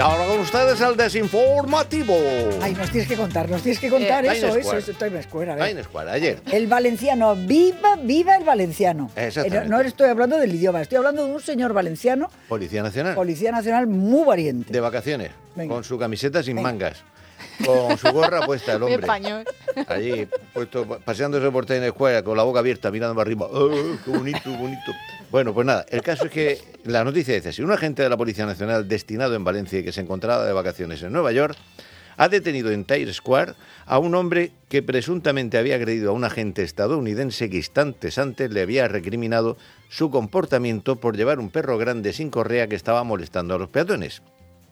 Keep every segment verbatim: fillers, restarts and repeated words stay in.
Y ahora con ustedes el desinformativo. Ay, nos tienes que contar, nos tienes que contar Eh, eso, Times eso, Square. eso, Times Square, a ver. Times Square, ayer. El valenciano, viva, viva el valenciano. Exactamente. Eh, No, no estoy hablando del idioma, estoy hablando de un señor valenciano, Policía Nacional. policía nacional muy valiente. De vacaciones. Venga. Con su camiseta sin Venga. mangas. Con su gorra puesta el Muy hombre. español. Allí, puesto, paseándose por Times Square con la boca abierta, mirando para arriba. ¡Oh, qué bonito, bonito! Bueno, pues nada, el caso es que la noticia dice así. Un agente de la Policía Nacional destinado en Valencia y que se encontraba de vacaciones en Nueva York ha detenido en Times Square a un hombre que presuntamente había agredido a un agente estadounidense que instantes antes le había recriminado su comportamiento por llevar un perro grande sin correa que estaba molestando a los peatones.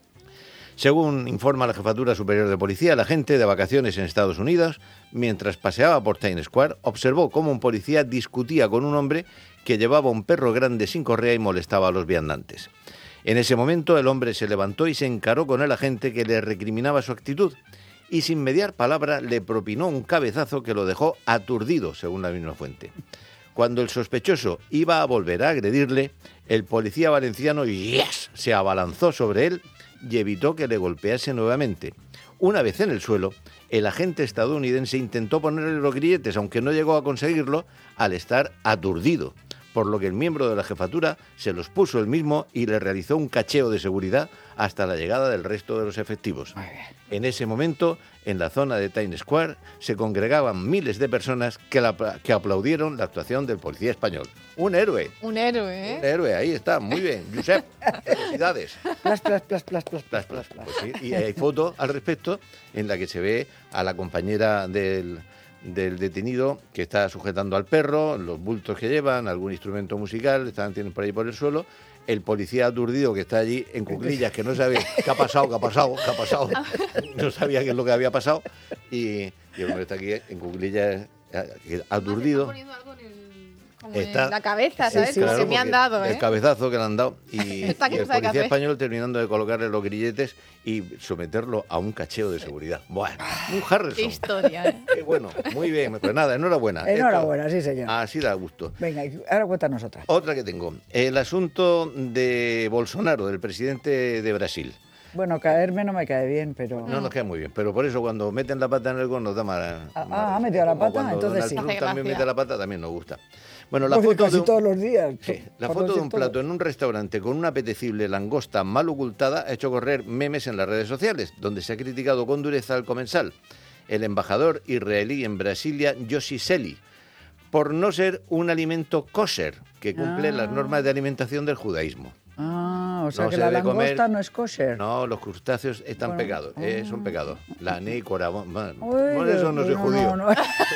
Según informa la Jefatura Superior de Policía, el agente de vacaciones en Estados Unidos, mientras paseaba por Times Square, observó cómo un policía discutía con un hombre que llevaba un perro grande sin correa y molestaba a los viandantes. En ese momento, el hombre se levantó y se encaró con el agente que le recriminaba su actitud y, sin mediar palabra, le propinó un cabezazo que lo dejó aturdido, según la misma fuente. Cuando el sospechoso iba a volver a agredirle, el policía valenciano yes, se abalanzó sobre él y evitó que le golpease nuevamente. Una vez en el suelo, el agente estadounidense intentó ponerle los grilletes, aunque no llegó a conseguirlo al estar aturdido, por lo que el miembro de la jefatura se los puso él mismo y le realizó un cacheo de seguridad hasta la llegada del resto de los efectivos. En ese momento, en la zona de Times Square, se congregaban miles de personas que, la, que aplaudieron la actuación del policía español. Un héroe. Un héroe, Un ¿eh? héroe, ahí está, muy bien. Josep, felicidades. Plas, plas, plas, plas, plas, Plas, plas, plas. plas. Pues sí, y hay foto al respecto en la que se ve a la compañera del, del detenido que está sujetando al perro, los bultos que llevan, algún instrumento musical, están tienen por ahí por el suelo, el policía aturdido que está allí en cuclillas, que no sabe qué ha pasado, qué ha pasado, qué ha pasado, no sabía qué es lo que había pasado, y, y el hombre está aquí en cuclillas eh, aturdido. Poniendo algo en, el, como Está- en la cabeza, Sí, ¿sabes? sí, Como Claro, que me han porque dado, ¿eh? el cabezazo que le han dado y, Está y que el no sabe qué policía hacer. español terminando de colocarle los grilletes y someterlo a un cacheo de seguridad. Bueno, un Harrison. Qué historia, ¿eh? Qué bueno, muy bien. Pues nada, enhorabuena. Enhorabuena, Esto- sí, señor. Así da gusto. Venga, y ahora cuéntanos otra. Otra que tengo. El asunto de Bolsonaro, del presidente de Brasil. Bueno, caerme no me cae bien, pero... No nos queda muy bien, pero por eso cuando meten la pata en el gol nos da mala... Ah, mala- ah, ha metido la como pata, cuando entonces Donald sí. Trump Hace también gracia. mete la pata, también nos gusta. Bueno, la Porque foto casi de un- todos los días. Sí, la por foto de decir un todo. plato en un restaurante con una apetecible langosta mal ocultada ha hecho correr memes en las redes sociales, donde se ha criticado con dureza al comensal, el embajador israelí en Brasilia, Yossi Selly, por no ser un alimento kosher que cumple Ah. las normas de alimentación del judaísmo. Ah, o sea No que se la debe langosta comer- no es kosher. No, los crustáceos están Bueno, pegados, eh, son pegados. La nécora, bueno, Uy, por eso no soy no, judío. no, no.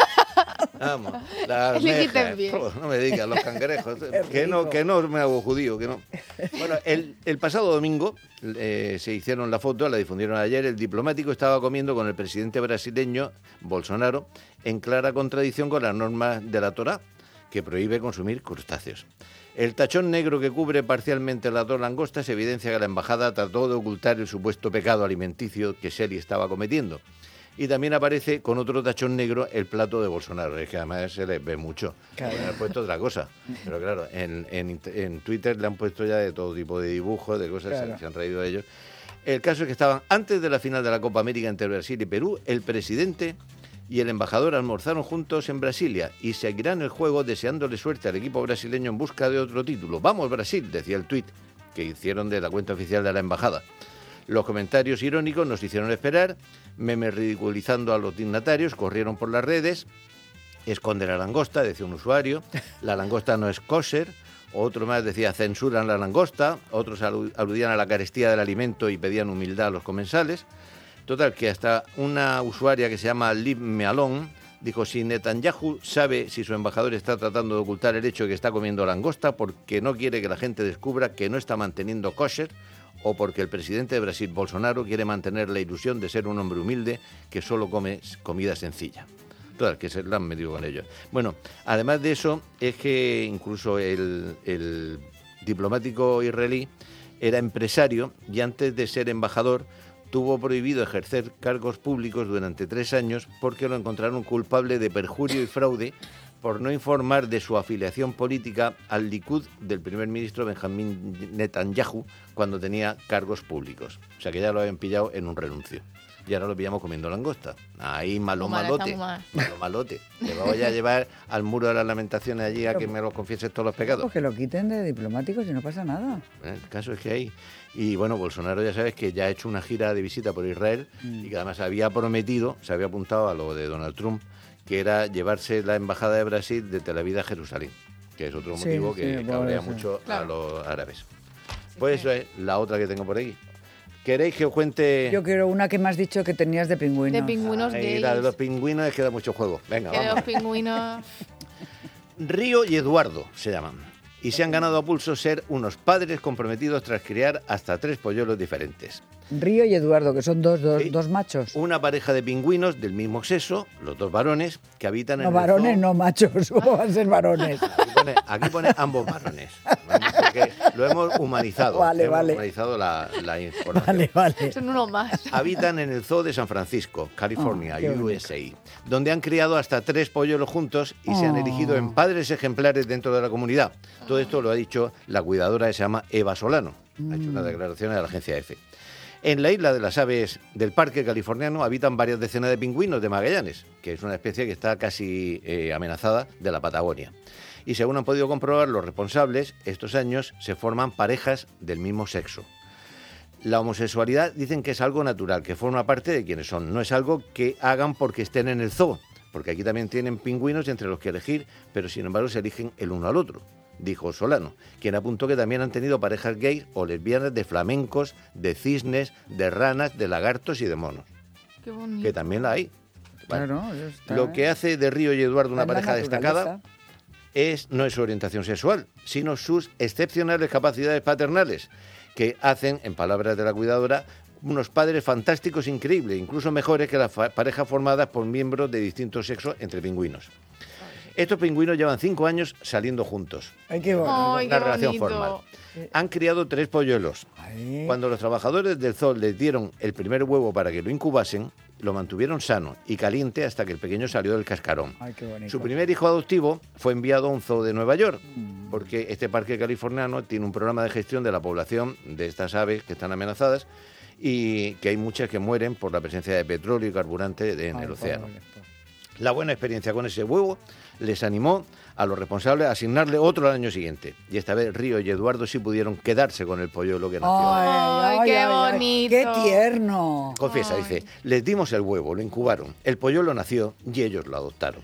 Vamos, las Elegiste mejas, bien. oh, no me digas, los cangrejos, Es que no, rico. que no me hago judío, que no. Bueno, el, el pasado domingo eh, se hicieron la foto, la difundieron ayer, el diplomático estaba comiendo con el presidente brasileño, Bolsonaro, en clara contradicción con las normas de la Torá, que prohíbe consumir crustáceos. El tachón negro que cubre parcialmente las dos langostas evidencia que la embajada trató de ocultar el supuesto pecado alimenticio que Selly estaba cometiendo. Y también aparece con otro tachón negro el plato de Bolsonaro. Es que además se le ve mucho. Claro. Podrían haber puesto otra cosa. Pero claro, en, en, en Twitter le han puesto ya de todo tipo de dibujos, de cosas, Claro. se, se han reído de ellos. El caso es que estaban antes de la final de la Copa América entre Brasil y Perú, el presidente y el embajador almorzaron juntos en Brasilia y seguirán el juego deseándole suerte al equipo brasileño en busca de otro título. ¡Vamos, Brasil!, decía el tuit que hicieron de la cuenta oficial de la embajada. Los comentarios irónicos nos hicieron esperar, memes ridiculizando a los dignatarios corrieron por las redes. Esconde la langosta, decía un usuario, la langosta no es kosher. Otro más decía censuran la langosta, otros alu- aludían a la carestía del alimento y pedían humildad a los comensales. Total, que hasta una usuaria que se llama Liv Mealón dijo: si Netanyahu sabe si su embajador está tratando de ocultar el hecho de que está comiendo langosta porque no quiere que la gente descubra que no está manteniendo kosher, o porque el presidente de Brasil, Bolsonaro, quiere mantener la ilusión de ser un hombre humilde que solo come comida sencilla. Total, que se la han metido con ellos. Bueno, además de eso, es que incluso el, el diplomático israelí era empresario y antes de ser embajador tuvo prohibido ejercer cargos públicos durante tres años porque lo encontraron culpable de perjurio y fraude por no informar de su afiliación política al Likud del primer ministro Benjamín Netanyahu cuando tenía cargos públicos. O sea que ya lo habían pillado en un renuncio. Y ahora lo pillamos comiendo langosta. Ahí malo Muy mal, malote. está muy mal. Malo malote. Te voy a llevar al muro de las lamentaciones allí a que me los confieses todos los pecados. Pues que lo quiten de diplomáticos y no pasa nada. El caso es que hay. Y bueno, Bolsonaro ya sabes que ya ha hecho una gira de visita por Israel Mm. y que además había prometido, se había apuntado a lo de Donald Trump, que era llevarse la embajada de Brasil de Tel Aviv a Jerusalén, que es otro Sí, motivo sí, que por cabrea eso. mucho Claro. a los árabes. Pues eso es la otra que tengo por aquí. ¿Queréis que os cuente? Yo quiero una que me has dicho que tenías de pingüinos. De pingüinos Ahí, gays. la de los pingüinos es que da mucho juego. Venga, Que de vamos. los pingüinos... Río y Eduardo se llaman. Y se han ganado a pulso ser unos padres comprometidos tras criar hasta tres polluelos diferentes. Río y Eduardo, que son dos, dos, Sí. dos machos. Una pareja de pingüinos del mismo sexo, los dos varones, que habitan en No, el varones, zoo. no machos. ¿Cómo van a ser varones? Aquí pone, aquí pone ambos varones. ¿Vale? Porque lo hemos humanizado. Vale, hemos vale. humanizado la, la información. Vale, vale. Son uno más. Habitan en el zoo de San Francisco, California, Oh, qué U S A, donde han criado hasta tres polluelos juntos y se han Oh. erigido en padres ejemplares dentro de la comunidad. Todo esto lo ha dicho la cuidadora que se llama Eva Solano. Ha hecho unas declaraciones a la agencia EFE. En la isla de las aves del parque californiano habitan varias decenas de pingüinos de Magallanes, que es una especie que está casi eh, amenazada de la Patagonia. Y según han podido comprobar los responsables, estos años se forman parejas del mismo sexo. La homosexualidad dicen que es algo natural, que forma parte de quienes son. No es algo que hagan porque estén en el zoo, porque aquí también tienen pingüinos entre los que elegir, pero sin embargo se eligen el uno al otro, dijo Solano, quien apuntó que también han tenido parejas gays o lesbianas de flamencos, de cisnes, de ranas, de lagartos y de monos, Qué bonito. que también la hay. Vale. Claro, eso está- Lo que hace de Río y Eduardo una está en la pareja destacada naturaleza. es no es su orientación sexual, sino sus excepcionales capacidades paternales, que hacen, en palabras de la cuidadora, unos padres fantásticos, increíbles, incluso mejores que las fa- parejas formadas por miembros de distintos sexos entre pingüinos. Estos pingüinos llevan cinco años saliendo juntos, Ay, qué bonito. Ay, una qué relación bonito. formal. Han criado tres polluelos. Ay. Cuando los trabajadores del zoo les dieron el primer huevo para que lo incubasen, lo mantuvieron sano y caliente hasta que el pequeño salió del cascarón. Ay, qué bonito. Su primer hijo adoptivo fue enviado a un zoo de Nueva York, porque este parque californiano tiene un programa de gestión de la población de estas aves que están amenazadas y que hay muchas que mueren por la presencia de petróleo y carburante en Ay, el océano. pobre. La buena experiencia con ese huevo les animó a los responsables a asignarle otro al año siguiente. Y esta vez Río y Eduardo sí pudieron quedarse con el polluelo que nació. Ay, qué bonito. ¡Qué tierno! Confiesa, dice, les dimos el huevo, lo incubaron, el polluelo nació y ellos lo adoptaron.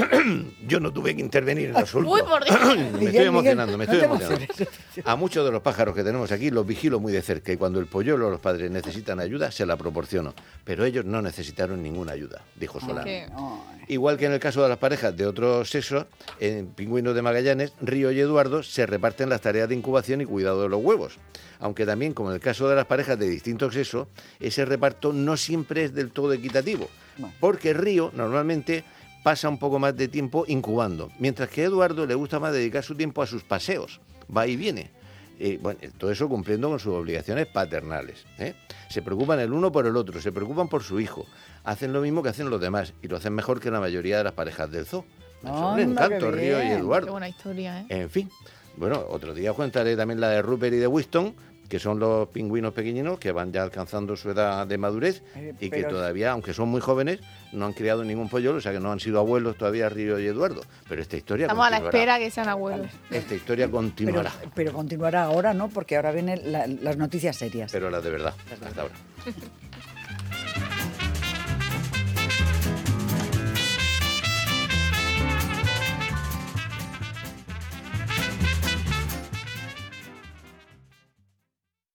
Yo no tuve que intervenir en absoluto. Uy, por Dios. me Miguel, estoy emocionando, Miguel, me no estoy te emocionando. emociones. A muchos de los pájaros que tenemos aquí los vigilo muy de cerca y cuando el polluelo o los padres necesitan ayuda, se la proporciono. Pero ellos no necesitaron ninguna ayuda, dijo Solano. Qué- Ay. Igual que en el caso de las parejas de otro sexo, en Pingüinos de Magallanes, Río y Eduardo se reparten las tareas de incubación y cuidado de los huevos. Aunque también, como en el caso de las parejas de distinto sexo, ese reparto no siempre es del todo equitativo. No. Porque Río normalmente pasa un poco más de tiempo incubando, mientras que a Eduardo le gusta más dedicar su tiempo a sus paseos, va y viene. Eh, bueno, todo eso cumpliendo con sus obligaciones paternales. ¿eh? Se preocupan el uno por el otro, se preocupan por su hijo. Hacen lo mismo que hacen los demás y lo hacen mejor que la mayoría de las parejas del zoo. Son un Anda, encanto, qué Río y bien. Qué Eduardo. buena historia, ¿eh? En fin, bueno, otro día os contaré también la de Rupert y de Winston, que son los pingüinos pequeñinos que van ya alcanzando su edad de madurez Eh, y que pero- todavía, aunque son muy jóvenes, no han criado ningún polluelo, o sea que no han sido abuelos todavía Río y Eduardo. Pero esta historia Estamos a la continuará. espera que sean abuelos. Esta historia Pero, continuará, pero continuará ahora, ¿no? Porque ahora vienen la- las noticias serias. pero la de verdad, hasta ahora.